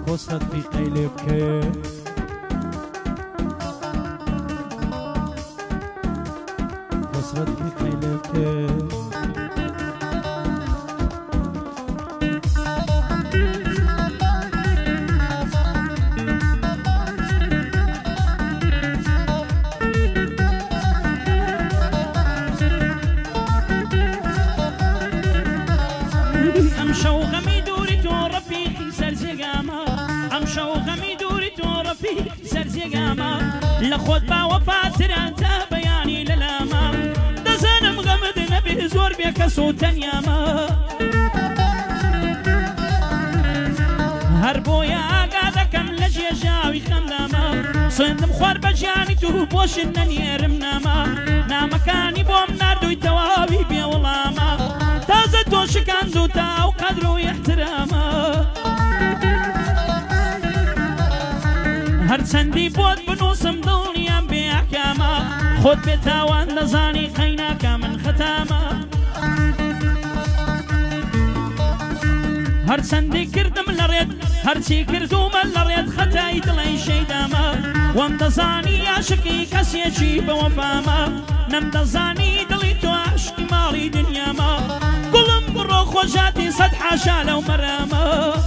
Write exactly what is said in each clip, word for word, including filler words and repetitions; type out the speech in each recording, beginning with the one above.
خۆست فیقەی لێ بکە خۆسرەت فیقەی لێ بکە لخود با وفاتران تا بياني للاما دزنم غمد نبي زور بيك سوتن ياما هربويا قادكم لجي جاوي خملاما صندم خوار بجاني تو بوش النيرم ناما نامكاني بوم ناردوي توابي بيا ولاما تازة توشكان دوتا وقدرو يحتراما هر چندی بود بنوسم دڵنیام بێ ئەحکامە خۆت بێتاوان دەزانی قەیناکە من خەتامە هەر چەندی کردم لە ڕێت هەرچی کردومە لە ڕێت خەتای دڵی شەیدامە وەم دەزانی عاشقی کەسێکی بەوەفامە نەم دەزانی دڵی تۆ عاشقی ماڵی دنیامە گوڵم بڕۆ خۆشاتی سەد حاشا لەو مەرامە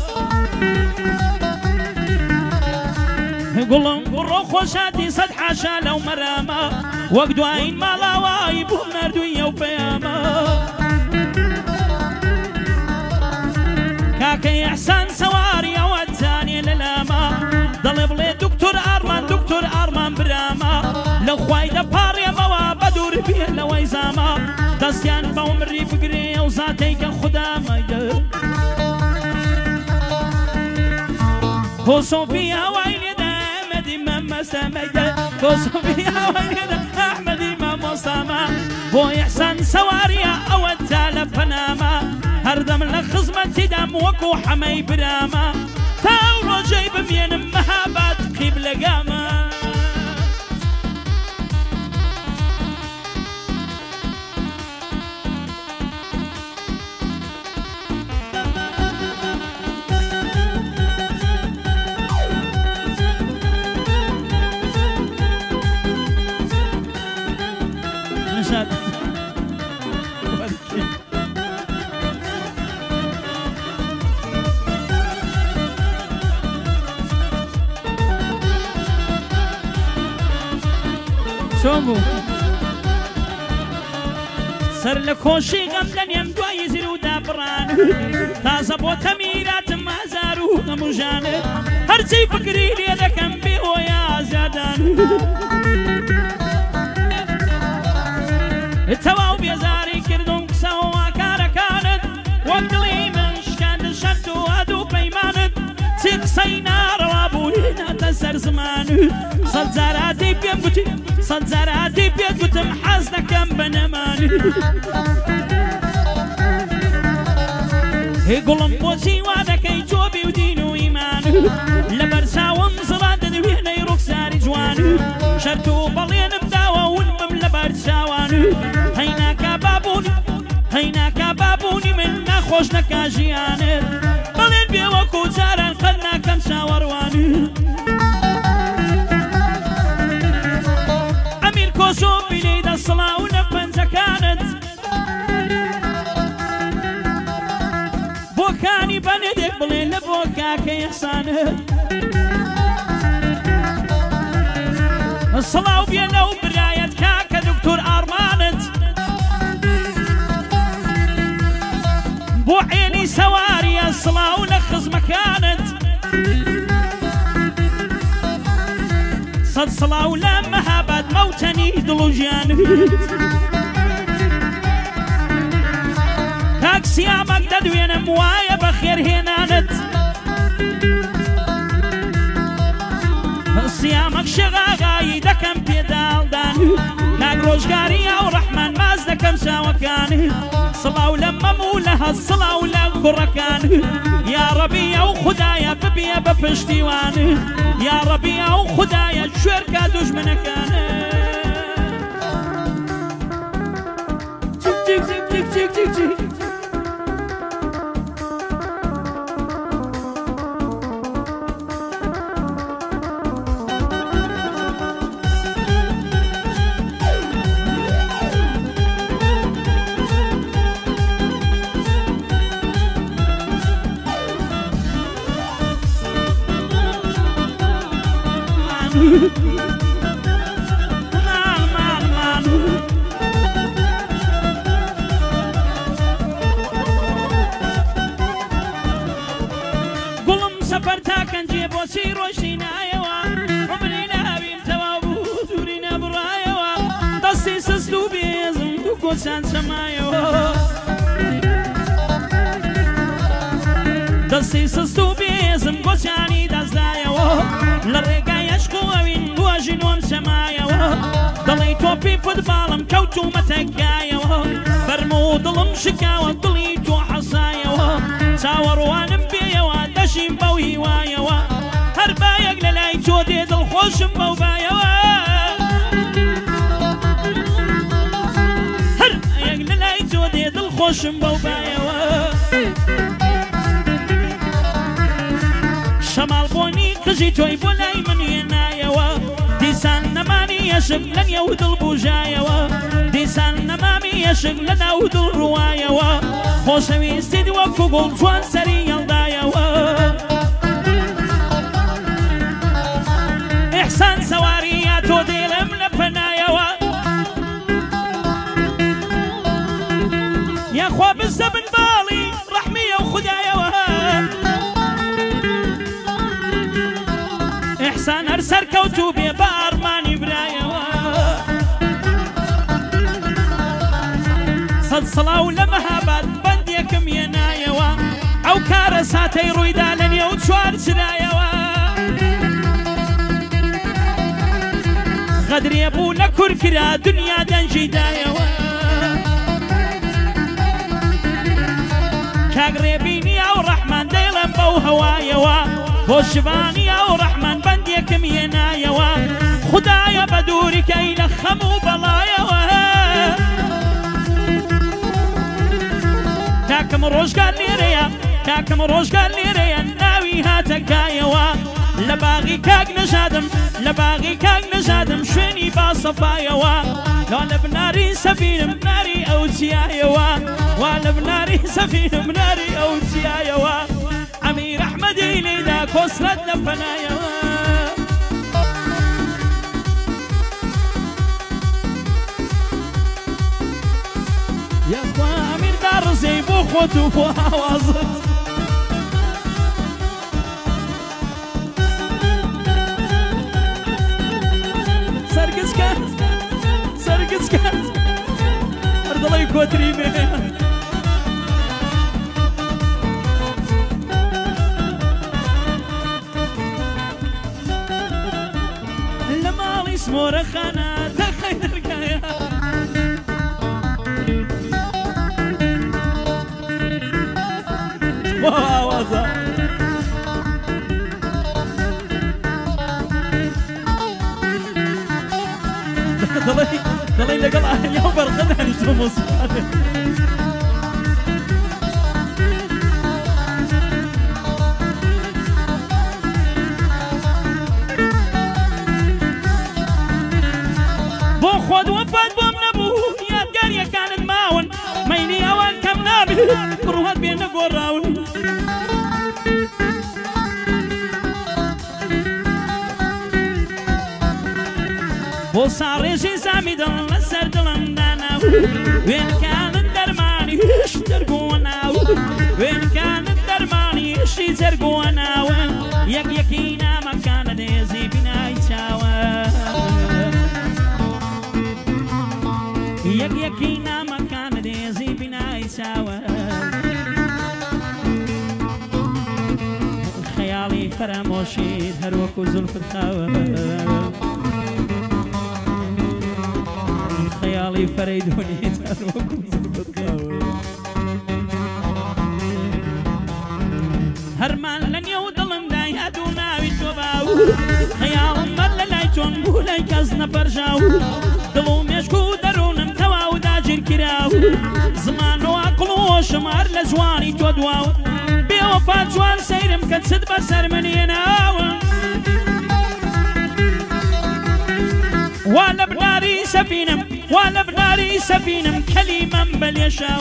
گوڵم بڕۆ خۆشاتی سەد حاشا لەو مەرامە وەک دوایین ماڵاوای بووم نردووی ئەو پەیامە کاکەی ئەحسان سەواری ئەوەت زانێ لە لامە دەڵێ بڵێ دوکتۆر ئارمان دوکتۆر ئارمان برامە لە خوای دەپاڕێمەوە بە دوور بێ لەوەی زامە دەستیان بەو مری بگرێ ئەو زاتەی کە خودامەگە کۆسۆفی هەوای سميدة كوسوفي وينه أحمد إمام وصامة بو إحسان سواريا أو التالف فنامة هردم لخزمة دم وكو حمي برامة تاورو جيب مين مهابات قبل قامة شومو سر لكوشي غمدن يمدوي زيرو دابران تازا بو تميرات مازارو غمجان هرسي فكري لي لكم بيهو يا زادان التواو بيزاري كردون كسوا كارا كانت وقلي من شكاد شدو هادو بيمانت سيق سينار رابوهنا تسر زمان صد زاراتي بيمقتي صد زاراتي بيمقتي محازنا كم بنمان يقولن بوشي وادكي جوبي ودينو إيمان لبرسا ومزراد دوينا يروك ساري جوان شرطو بلين بداوا ونمم لبرساوان هينا كبابوني هينا كبابوني من نخوش نكاجيان بلين بيوكو زاران قلنا كم ساوروان أمير كوسو بليد الصلاة ونفن زكانت بوكاني بندك بلين لبوكاك يحسانت الصلاة وبينا وبراية كاكا دكتور أرمانت بو عيني سواري الصلاة ولخز مكانت صد صلاة ولما هابت موتني دلو جانت كاك سيامك ددوين موايا بخير هنانت سيامك شغاغاي دكم بيدال دان ناق روشقاري او رحمن ماز دكم ساوكان صلاة ولما مولها الصلاة ولا كركان يا ربي او خدايا ببيا بفشتيوان يا ربي او خدايا شركة دجمنكان تيك تيك تيك تيك تيك تيك مال مال مال قلم سفر تاكن جيب وسير وشينايوا عمرنا بين توابو دورنا برايوا دستي سستو بيزم وقوسان سمايوا دستي سستو بيزم قوساني دزدايوا لرقا يشكو وين واجن ومسمايوا ضلي توبي فوتبالم كوتو متكايوا برمو ظلم شكاوا ضليتو حصايوا ساوروانم بيوا دشيم بوي وايوا هربايق للاي جودي دل خوشم بوبايوا هربايق للاي جودي دل خوشم بوبايوا شمال بوني قجي توي بولاي من ينايوا ديسان نماني يشق لن يود البوجايوا ديسان نمامي يشق لن يود الروايوا خوشوي استدي وكو قول جوان سري يلدايوا إحسان سوارياتو ديلم لفنايوا يا خوا بالزبن بالي رحمية وخدايوا إحسان أرسر كوتو بيبار ماني برايوا صد صلاة ولمهابات بنديكم ينايوا أو كارساتي رويدا لن يوتشوار سرايوا غدر يبو لكر كرا دنيا دنجي دايوا كاقريبيني أو رحمن ديلم بو هوايوا وشباني أو رحمن بنديكم ينايوا خدايا بدورك إلى خمو بلايوا كاكم روش قال لي ريا كاكم روش قال لي ريا ناوي هاتكايوا لباغي كاك نجادم لباغي كاك نجادم شويني باصفايوا لا بناري سفينة بناري أوتيايوا ولا بناري سفينة بناري أوتيايوا أمير أحمد إلي دا كسرت لفنايوا يا أخوة أمير دار زيبو خوتو وهوازت سرقس كات سرقس كات أرض الله يكوتري بيه مورخانا تخيل الرقايا وازا ضلي ضلي لقل اليوم برغدها نجوم مصر خود وفات بوم نبو يا قرية كانت ماون ميني أوان كم نابي بروهات بين قراون وصار ريشي سامي دل السر دلم داناو وين كان الدرماني اشترقوناو وين كان الدرماني اشي زرقوناو يك يكينا مكان ديزي بناي تاوان يك يكينا مكان ديزي بناي سوا خيالي فراموشي هروك وزلف الخاوة خيالي فريدوني هروك وزلف الخاوة هرمان لن يوضلن داي هدونا ويتوباو خيال مدل لايتون بولاي كازنا برجاو دلوم يشكو درونم تواو داجر كراو زمانو عقلو شمار لزواني تودواو بيوفات جوان سيرم كتسد بسر من يناو وانا بناري سفينم وانا بناري سفينم كلمة بل يشاو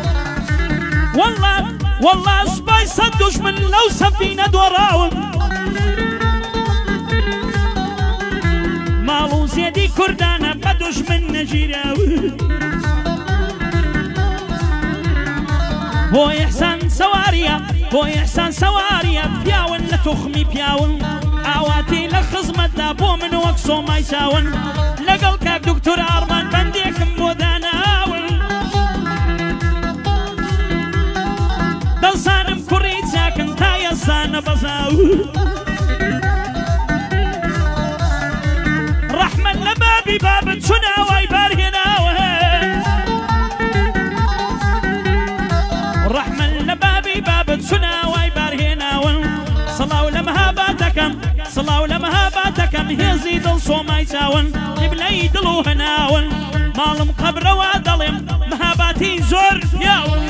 والله والله سباي صدوش من لو سفينة دوراو سيدي كردانا بدوش من نجيرا بو إحسان سواريا بو إحسان سواريا بياون لتخمي بياون عواتي لخزمة دابو من وكسو ما يساون لقل كاك دكتور أرمان بنديكم بوداناون دلسانم كريت ساكن تايا سانا بزاو رحمن لبابي باب تشنا ويبارهنا رحمن لبابي باب تشنا ويبارهنا صلاو لمهاباتكم صلاو لمهاباتكم هزي دل صوما يساون قبلي دلو هناون مالم قبر وادلم مهاباتي زور ياون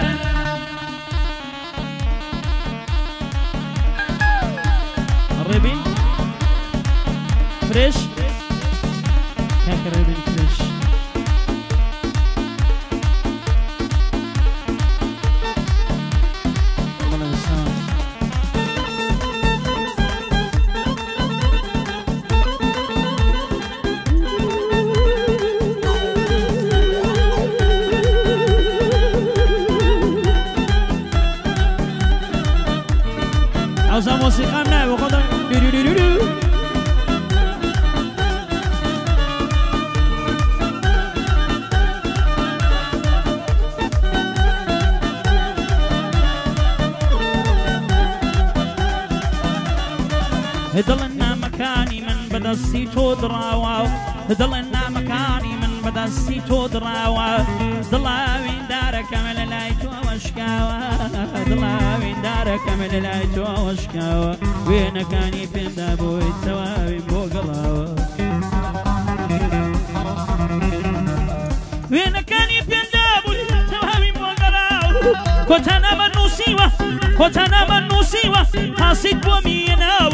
الربين فريش كاك الربين فريش عاوزة موسيقى منها وخذها هدلنا مكاني من بدا السيتو دراوا هدلنا مكاني من بدا السيتو دراوا ضلاوين دارك من لايتو وشكاوا ضلاوين دارك من لايتو وشكاوا وين كاني بين دابو التواوي بوقلاوا وين كاني بين دابو التواوي بوقلاوا كوتانا من نسيوه كوتانا من نسيوه حاسد بوميناو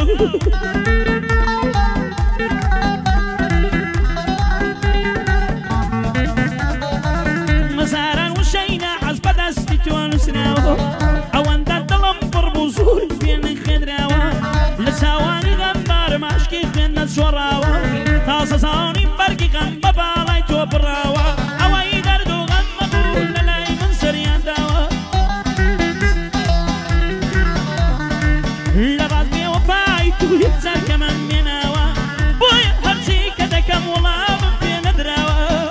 مزارا وشينا عزب دستي ونسناو اوان دلم بربوزور بين خدراوا لساواني غمار ماشكي خدنا سوراوا تاسا ساوني برقي غم بابالاي تو براوا اواي دردو غم مقول للاي من سريان داوا لبعض بي وفاي تو يبزر كمان مناوا بوي هرسي كده كم والله بين دراوا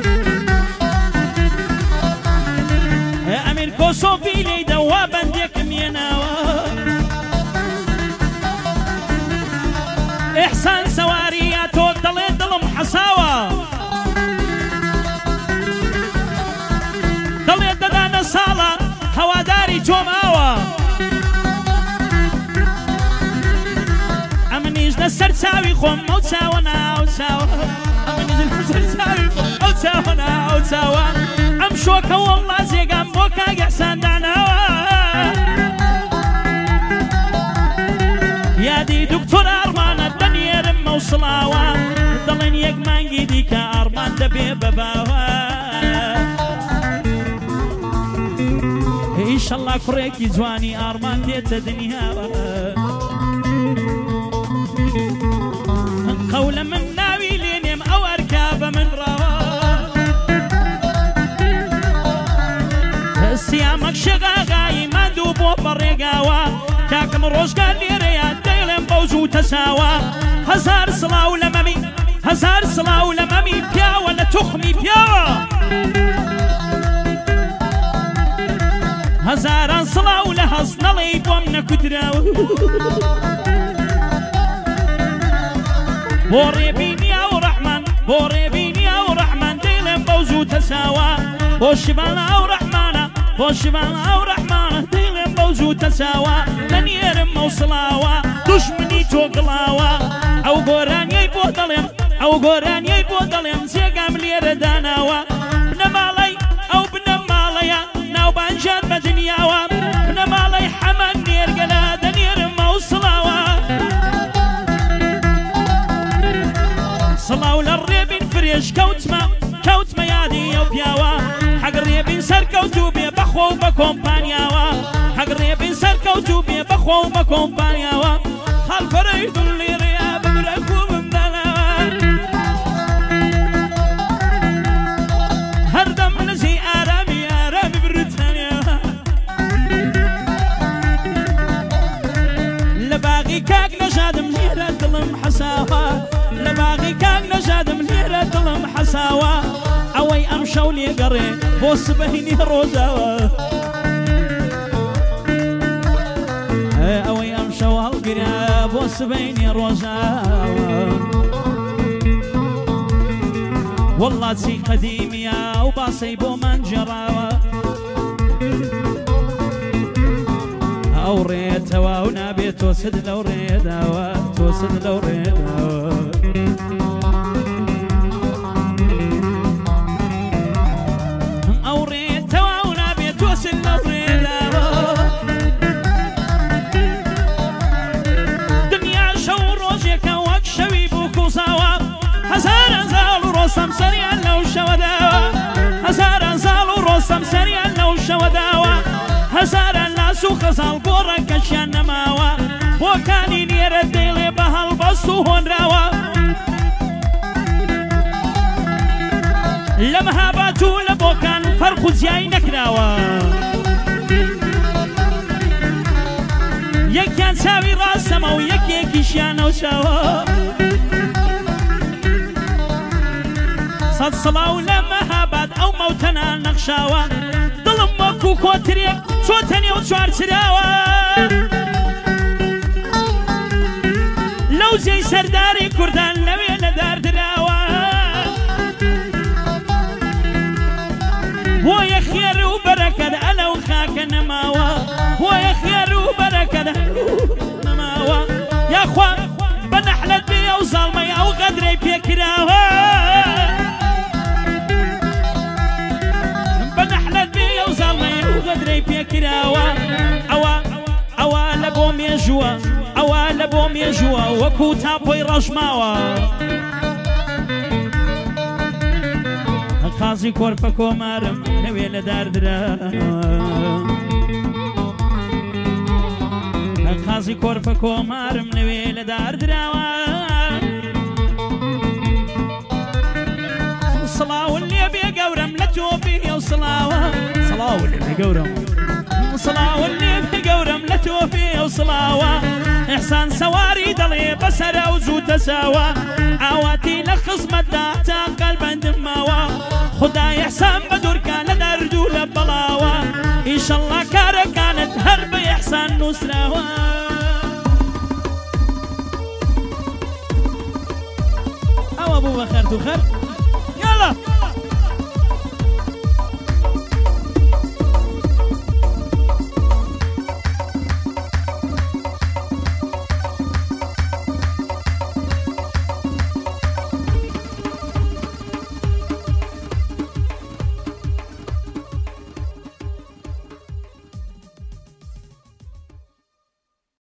امير كوسو في لي دوا بنديك مناوا احسان سواريا تو دلي دلم حساوا دلي ددانا صالة هواداري توماوا امنيش نسر تساوي خم او تساونا او تساوا امنيش نسر تساوي خم او تساونا او تساوا ام شوكا والله زيقام بوكا احسان دعناوا يا دي دكتور ارمان الدنيا رم وصلاوا ضلين يقمان جديك ارمان دبي بباوا ان شاء الله كريكي زواني ارمان ديت دنيا قول من ناوي لينم او اركاب من روا سيامك شغاغاي ما دوبو برقاوا كاكم روش قال لي رياد ديلم بوزو تساوا هزار صلاو لمامي هزار صلاو لمامي بياوا لتخمي بياوا هزار صلاو لهصنا لي بومنا كدراو بوري بيني او رحمن بوري بيني او رحمن ديلم بوزو تساوا بوشبان او رحمانا بوشبان او رحمانا ديلم بوزو تساوا لن يرم وصلاوا دشمني توقلاوا او قران يبو ظلم او قران يبو ظلم زيقام لير داناوا بنمالي او بنماليا ناو بانجان بدنياوا بنمالي حمان نير قلادا يرم وصلاوا صلاو للريبين فريش كوتما كوتما يادي يو بياوا حق الريبين سر كوتو بي بخو بكومبانياوا حق الريبين سر كوتو بي بخو بكومبانياوا خلف ريد اللي رياب بركو من دلاوا شارم لێرە دڵم حەساوە ئەوەی ئەم شەو لێگەڕێ بۆ سبەینی ڕۆژاوە ئەوەی ئەم شەو هەڵگرە بۆ سبەینی ڕۆژاوە والله چی قەدیمیە و باسەی بۆمان جێڕاوە ئەو ڕێتەوە و نابێت تۆسد لەو ڕێداوە تۆسد لەو ڕێداوە ئەو ڕێتەوە و نابێت تۆسد لەو ڕێداوە دنیا شەو ڕۆژێکە وەک شەوی بوو کوساوە هەزاران زاڵ و ڕۆستەم سەریان لەو شەوەداوە هەزاران زاڵ و ڕۆستەم سەریان لەو شەوەداوە هەزاران لاس و خەزاڵ گۆڕەکەشیان نەماوە بۆکانی لێرە دەیڵێ بە هەڵبەست و هۆنراوە لە مەهابات و لە بۆکان فەرق و جیای نەکراوە یەکیان چاوی ڕاستەمە و یەکێکیشیان ئەو چاوە سەد سڵاو لە مەهابات ئەو مەوتەنان نەخشاوە دڵم وەکو کۆترێک چۆتە نێو چوارچراوە لەو جێی سەرداری کوردان لەوێ لەداردراوە بۆیە خێر و بەرەکەت ئەلەو خاکە نەماوە بۆیە خێر و بەرەکەت نەماوە یاخوا بە نەحلەت بێ ئەو زاڵمەی ئەو غەدرەی پێکراوە غەدرەی پێکراوە ئەوە ئەوە لە بۆ مێژووە ئەوە لە بۆ مێژووە وەکو تاپۆی ڕەژماوە قازی کۆرپە کۆمارم نەوێ لە داردراوە قازی کۆرپە کۆمارم نەوێ لە داردراوە سڵاون لێ بێ گەورم لە تۆپی و سڵاوە سڵاون لێ گەورم سڵاون لێ بێ گەورم لە تۆپی و سڵاوە ئەحسان سەواری دەڵێ بەسەرە و زووتە ساوە ئاواتی لە خزمەتدا تا قەلبەندم ماوە خودای ئەحسان بە دوورکە لە دەرد و لە بەڵاوە ئیشەڵڵا کارەکانت هەر بە ئەحسان نووسراوە ئەوە بوو بە خەرد و خەر